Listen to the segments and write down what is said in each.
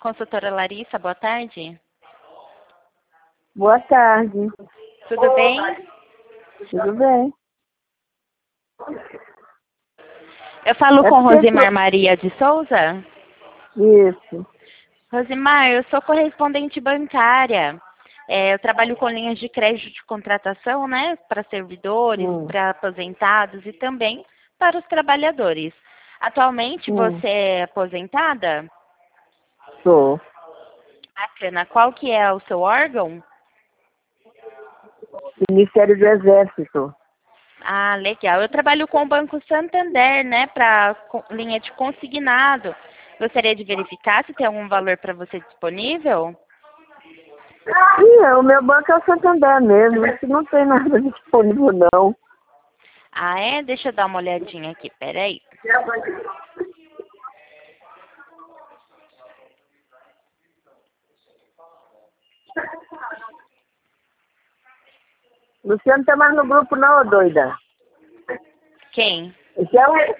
Consultora Larissa, boa tarde. Boa tarde. Tudo bem? Tudo bem? Eu falo É com porque Rosimar Maria de Souza? Isso. Rosimar, eu sou correspondente bancária. Eu trabalho com linhas de crédito de contratação, né? Para servidores, para aposentados e também para os trabalhadores. Atualmente você é aposentada? Sou. Bacana. Qual que é o seu órgão? Ministério do Exército. Ah, legal. Eu trabalho com o Banco Santander, né, para linha de consignado. Gostaria de verificar se tem algum valor para você disponível? Sim, o meu banco é o Santander mesmo. Isso não tem nada disponível, não. Ah, é? Deixa eu dar uma olhadinha aqui, peraí. Luciano não tá mais no grupo, não, ô doida. Quem? Esse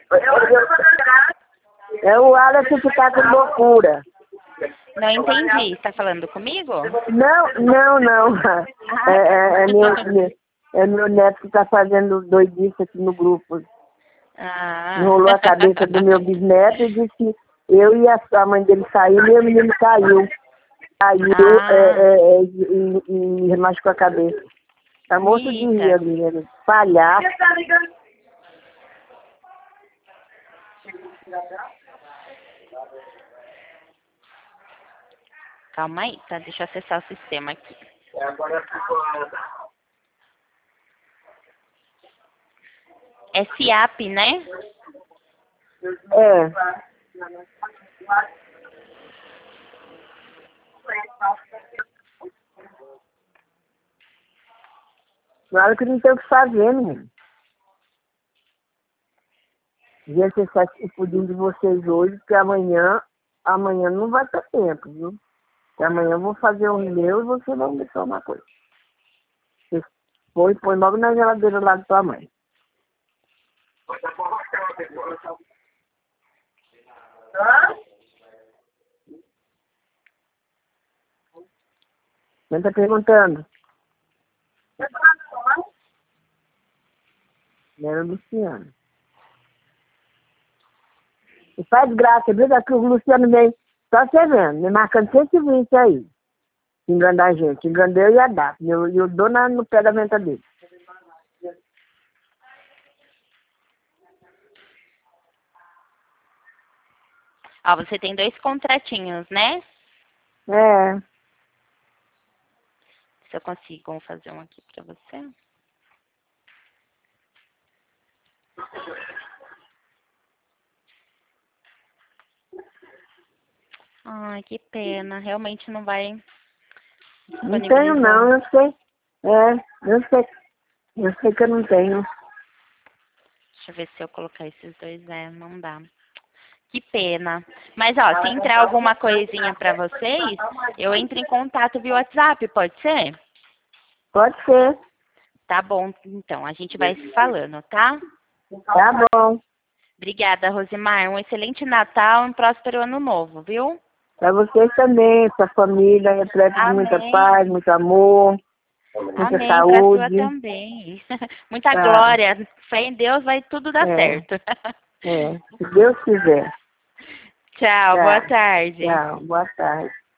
é o Alex que tá com loucura. Não entendi. Está falando comigo? Não. É meu neto que tá fazendo doidice aqui no grupo. Ah. Enrolou a cabeça do meu bisneto e disse que eu e a mãe dele saíram e o menino caiu. E machucou a cabeça. Tá morto de rir ali, ele. Palhaço. Calma aí, tá? Deixa eu acessar o sistema aqui. É SIAP, né? É. Claro que não tem o que fazer, menino. Devia ser só o pudim de vocês hoje, porque amanhã não vai ter tempo, viu? Porque amanhã eu vou fazer o meu e você vai me deixar uma coisa. Você põe logo na geladeira lá da tua mãe. Quem tá perguntando? Era o Luciano. E faz graça, viu? Daqui o Luciano vem, só você vendo, me marcando 120 aí. Enganando a gente. Enganando eu e a Data. E eu dou no pé da venta dele. Ó, você tem 2 contratinhos, né? É. Se eu consigo fazer um aqui pra você. Ai, que pena. Realmente não vai Não tenho disponibilizar. não, eu sei. Eu sei que eu não tenho. Deixa eu ver se eu colocar esses dois. Não dá. Que pena. Mas, ó, se entrar alguma coisinha pra vocês, eu entro em contato via WhatsApp, pode ser? Pode ser. Tá bom, então. A gente vai se falando, tá? Tá bom. Obrigada, Rosimar. Um excelente Natal e um próspero Ano Novo, viu? Pra vocês também, sua família, repleta de muita Amém. paz, muito amor, muita Amém, pra sua saúde. também. Muita Tá. glória. Fé em Deus vai tudo dar certo. Se Deus quiser. Tchau, boa Tá. tarde. Tchau. Boa tarde.